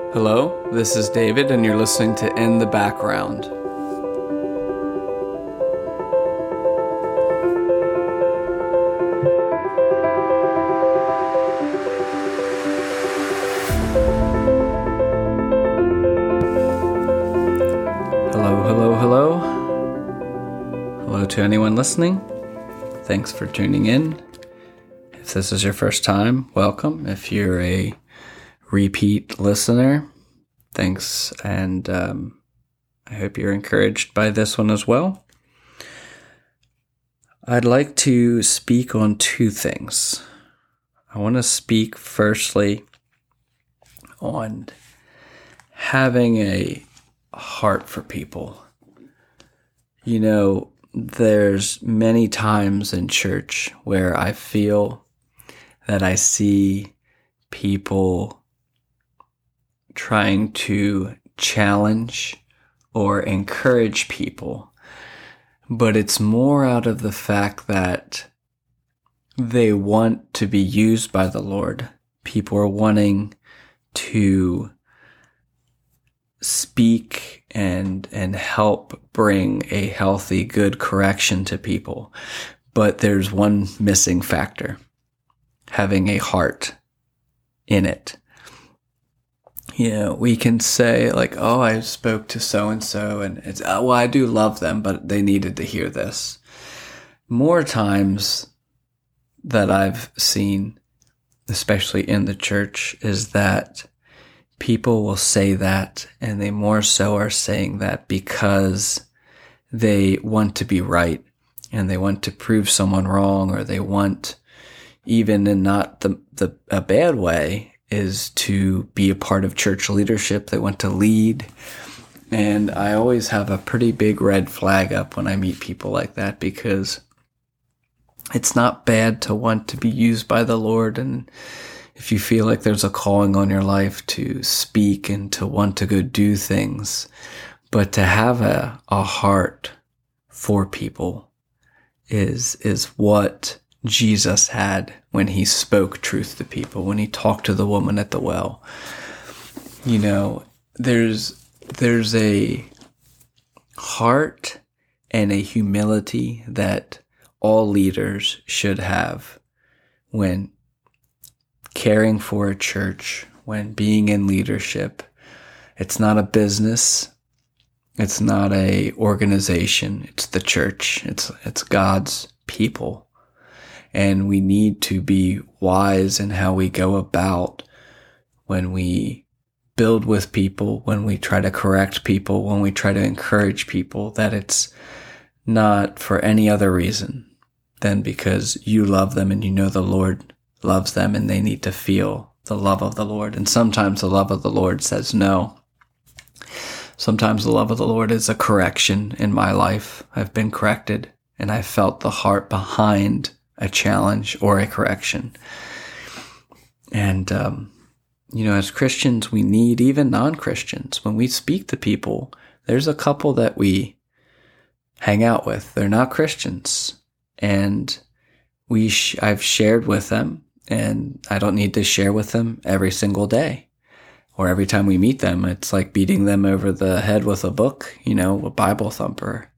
Hello, this is David, and you're listening to In the Background. Hello. Hello to anyone listening. Thanks for tuning in. If this is your first time, welcome. If you're a repeat listener, thanks, and I hope you're encouraged by this one as well. I'd like to speak on two things. I want to speak firstly on having a heart for people. You know, there's many times in church where I feel that I see people trying to challenge or encourage people, but it's more out of the fact that they want to be used by the Lord. People are wanting to speak and help bring a healthy, good correction to people. But there's one missing factor: having a heart in it. You know, we can say like, oh, I spoke to so-and-so and it's, well, I do love them, but they needed to hear this. More times that I've seen, especially in the church, is that people will say that, and they more so are saying that because they want to be right and they want to prove someone wrong, or they want, even in not a bad way, is to be a part of church leadership. They want to lead. And I always have a pretty big red flag up when I meet people like that, because it's not bad to want to be used by the Lord. And if you feel like there's a calling on your life to speak and to want to go do things, but to have a heart for people is what Jesus had when he spoke truth to people, when he talked to the woman at the well. You know, there's a heart and a humility that all leaders should have when caring for a church, when being in leadership. It's not a business. It's not a organization. It's the church. It's God's people. And we need to be wise in how we go about when we build with people, when we try to correct people, when we try to encourage people, that it's not for any other reason than because you love them and you know the Lord loves them and they need to feel the love of the Lord. And sometimes the love of the Lord says no. Sometimes the love of the Lord is a correction in my life. I've been corrected and I felt the heart behind a challenge or a correction. And, you know, as Christians, we need, even non-Christians, when we speak to people, there's a couple that we hang out with. They're not Christians. And I've shared with them, and I don't need to share with them every single day. Or every time we meet them, it's like beating them over the head with a book, you know, a Bible thumper.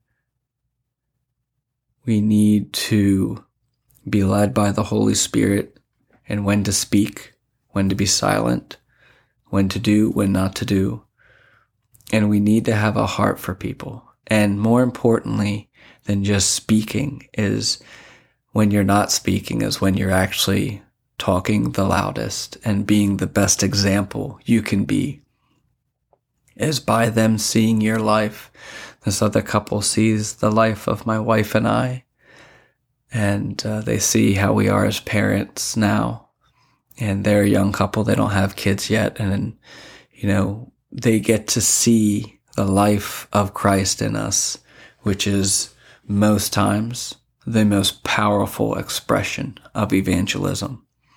We need to be led by the Holy Spirit, and when to speak, when to be silent, when to do, when not to do. And we need to have a heart for people. And more importantly than just speaking is when you're not speaking, is when you're actually talking the loudest and being the best example you can be, is by them seeing your life. This other couple sees the life of my wife and I, and they see how we are as parents now. And they're a young couple. They don't have kids yet. And, you know, they get to see the life of Christ in us, which is most times the most powerful expression of evangelism.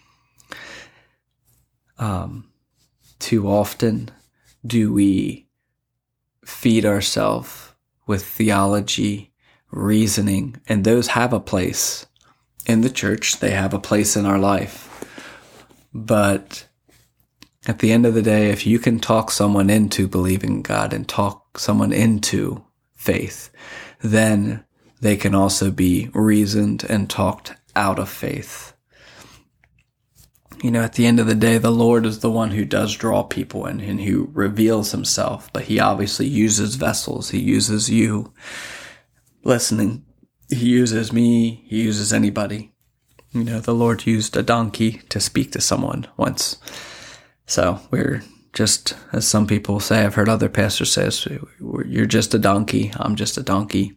Too often do we feed ourselves with theology, reasoning, and those have a place in the church. They have a place in our life. But At the end of the day, if you can talk someone into believing in God and talk someone into faith, then they can also be reasoned and talked out of faith. At the end of the day, the Lord is the one who does draw people in and who reveals himself, but he obviously uses vessels. He uses you listening. He uses me. He uses anybody. The Lord used a donkey to speak to someone once. So we're just, as some people say, I've heard other pastors say, you're just a donkey. I'm just a donkey.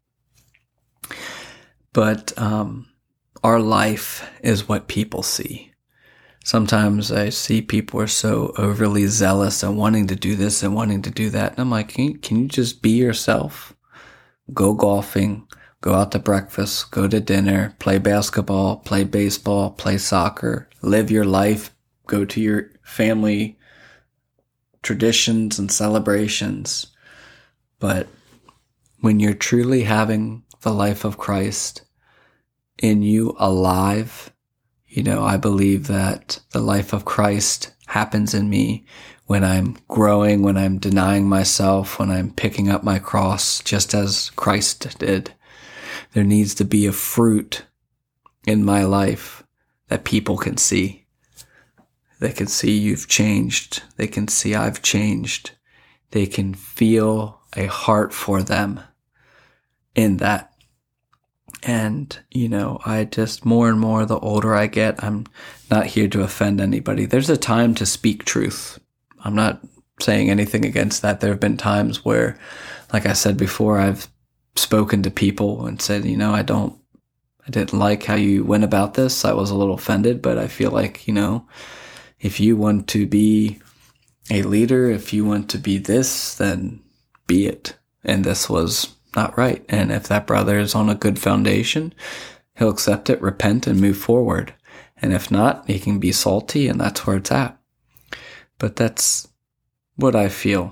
But our life is what people see. Sometimes I see people are so overly zealous and wanting to do this and wanting to do that. And I'm like, can you just be yourself? Go golfing, go out to breakfast, go to dinner, play basketball, play baseball, play soccer, live your life, go to your family traditions and celebrations. But when you're truly having the life of Christ in you alive, I believe that the life of Christ happens in me when I'm growing, when I'm denying myself, when I'm picking up my cross, just as Christ did. There needs to be a fruit in my life that people can see. They can see you've changed. They can see I've changed. They can feel a heart for them in that. And, I just more and more, the older I get, I'm not here to offend anybody. There's a time to speak truth. I'm not saying anything against that. There have been times where, like I said before, I've spoken to people and said, I didn't like how you went about this. I was a little offended, but I feel like, if you want to be a leader, if you want to be this, then be it. And this was not right. And if that brother is on a good foundation, he'll accept it, repent, and move forward. And if not, he can be salty, and that's where it's at. But that's what I feel.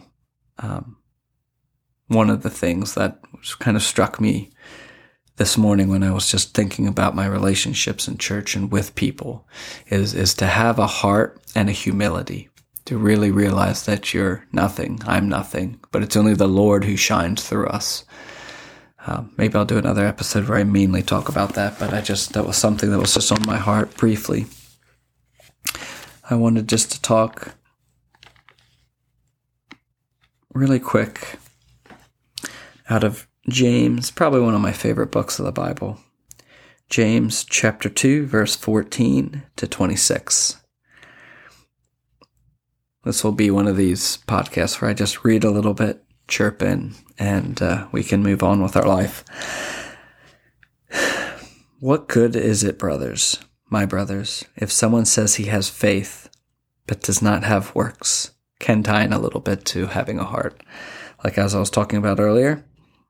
One of the things that kind of struck me this morning when I was just thinking about my relationships in church and with people is to have a heart and a humility, to really realize that you're nothing, I'm nothing, but it's only the Lord who shines through us. Maybe I'll do another episode where I mainly talk about that, but that was something that was just on my heart briefly. I wanted just to talk really quick out of James, probably one of my favorite books of the Bible. James chapter 2, verse 14 to 26. This will be one of these podcasts where I just read a little bit, chirp in, and we can move on with our life. What good is it, brothers, my brothers, if someone says he has faith but does not have works? Can tie in a little bit to having a heart. Like as I was talking about earlier,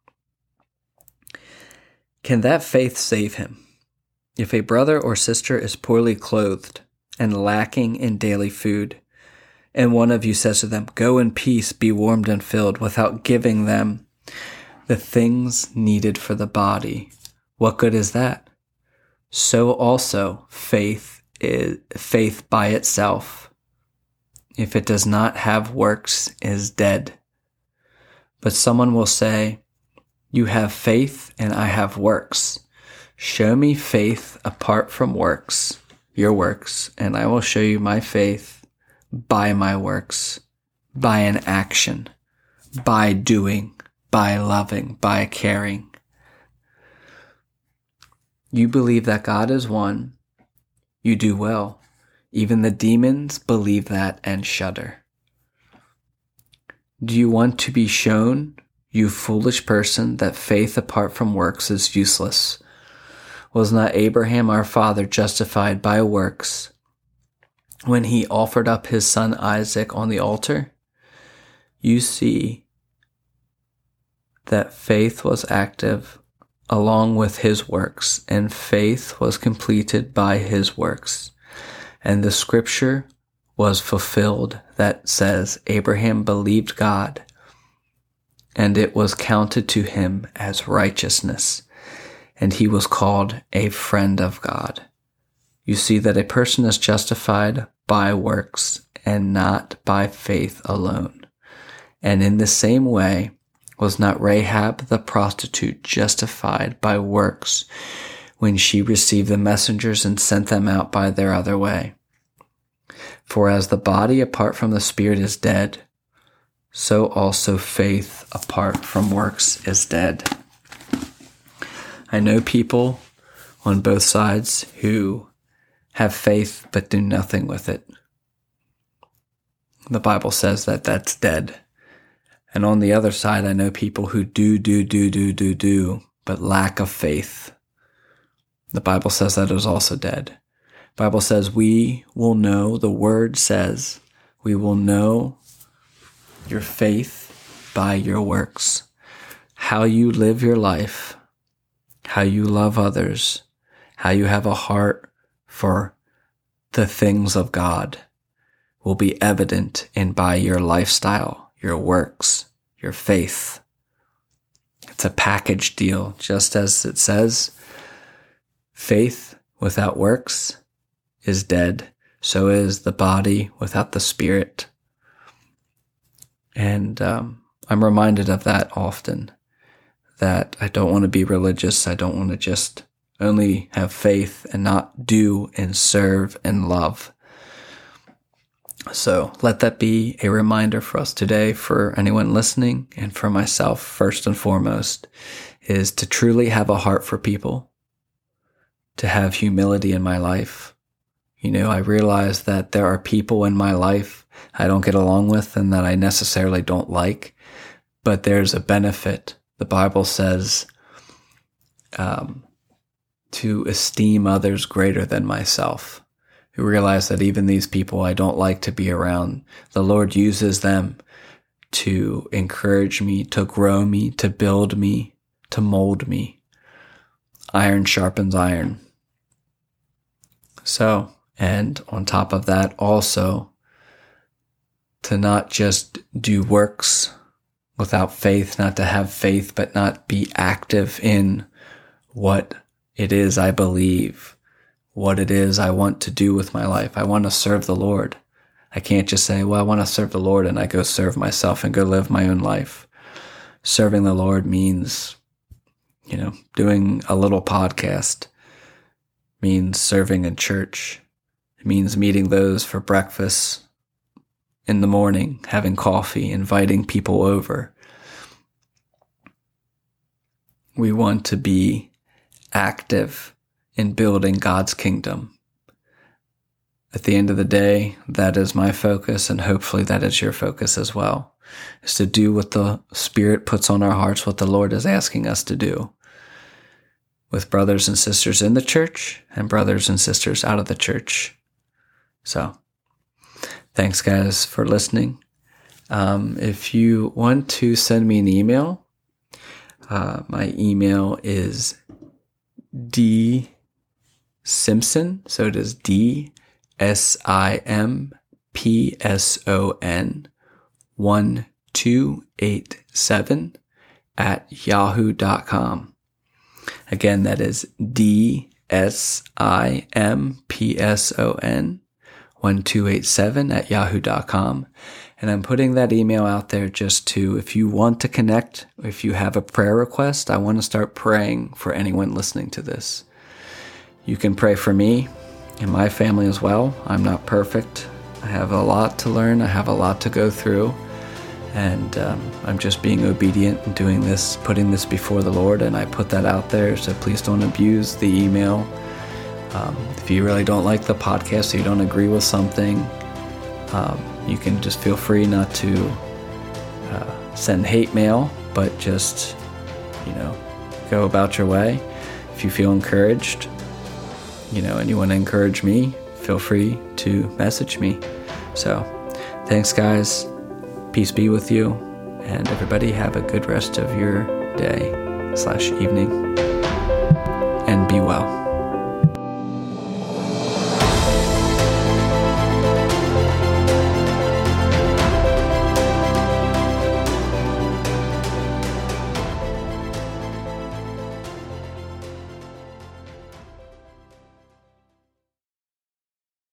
can that faith save him? If a brother or sister is poorly clothed and lacking in daily food, and one of you says to them, "Go in peace, be warmed and filled," without giving them the things needed for the body, what good is that? So also faith by itself, if it does not have works, is dead. But someone will say, "You have faith and I have works. Show me faith apart from works, your works, and I will show you my faith by my works, by an action, by doing, by loving, by caring." You believe that God is one. You do well. Even the demons believe that and shudder. Do you want to be shown, you foolish person, that faith apart from works is useless? Was not Abraham our father justified by works when he offered up his son Isaac on the altar? You see that faith was active along with his works, and faith was completed by his works. And the scripture was fulfilled that says, Abraham believed God, and it was counted to him as righteousness, and he was called a friend of God. You see that a person is justified by works and not by faith alone. And in the same way, was not Rahab the prostitute justified by works when she received the messengers and sent them out by their other way? For as the body apart from the spirit is dead, so also faith apart from works is dead. I know people on both sides who have faith but do nothing with it. The Bible says that that's dead. And on the other side, I know people who do, but lack of faith. The Bible says that is also dead. The Bible says we will know, the Word says, we will know your faith by your works. How you live your life, how you love others, how you have a heart for the things of God will be evident in by your lifestyle, your works, your faith. It's a package deal, just as it says, faith without works is dead. So is the body without the spirit. And I'm reminded of that often, that I don't want to be religious. I don't want to just only have faith and not do and serve and love. So let that be a reminder for us today, for anyone listening, and for myself first and foremost, is to truly have a heart for people, to have humility in my life. You know, I realize that there are people in my life I don't get along with and that I necessarily don't like, but there's a benefit. The Bible says to esteem others greater than myself. Who realize that even these people I don't like to be around, the Lord uses them to encourage me, to grow me, to build me, to mold me. Iron sharpens iron. So, and on top of that, also, to not just do works without faith, not to have faith, but not be active in what it is I believe, what it is I want to do with my life. I want to serve the Lord. I can't just say, well, I want to serve the Lord, and I go serve myself and go live my own life. Serving the Lord means, doing a little podcast, means serving in church. It means meeting those for breakfast in the morning, having coffee, inviting people over. We want to be active in building God's kingdom. At the end of the day, that is my focus, and hopefully that is your focus as well, is to do what the Spirit puts on our hearts, what the Lord is asking us to do, with brothers and sisters in the church and brothers and sisters out of the church. So, thanks guys for listening. If you want to send me an email, my email is dsimpson, so it is DSIMPSON 1287 at yahoo.com. Again, that is DSIMPSON 1287 at yahoo.com. And I'm putting that email out there just to, if you want to connect, if you have a prayer request, I want to start praying for anyone listening to this. You can pray for me and my family as well. I'm not perfect. I have a lot to learn. I have a lot to go through. And I'm just being obedient and doing this, putting this before the Lord. And I put that out there, so please don't abuse the email. If you really don't like the podcast or you don't agree with something, you can just feel free not to send hate mail, but just, go about your way. If you feel encouraged, and you want to encourage me, feel free to message me. So, thanks guys. Peace be with you. And everybody have a good rest of your day/evening. And be well.